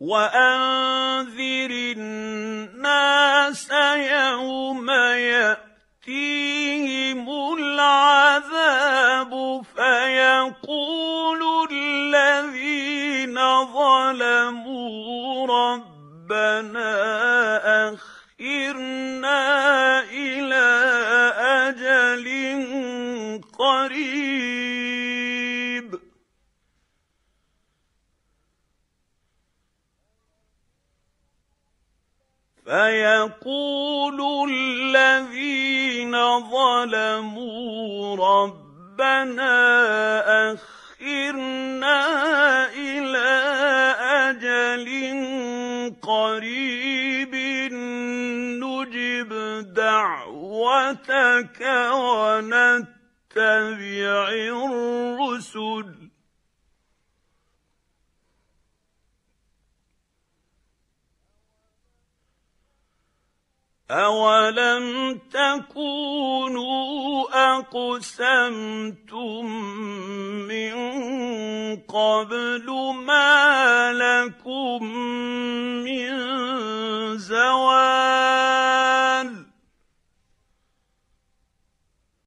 وأنذر الناس يوم يأتيهم العذاب فيقول الذين ظلموا ربنا أخرنا إلى أجل قريب فيقول الذين ظلموا ربنا أخرنا إلى أجل قريب نجب دعوتك ونتبع الرسل أولم تكونوا أقسمتم من قبل ما لكم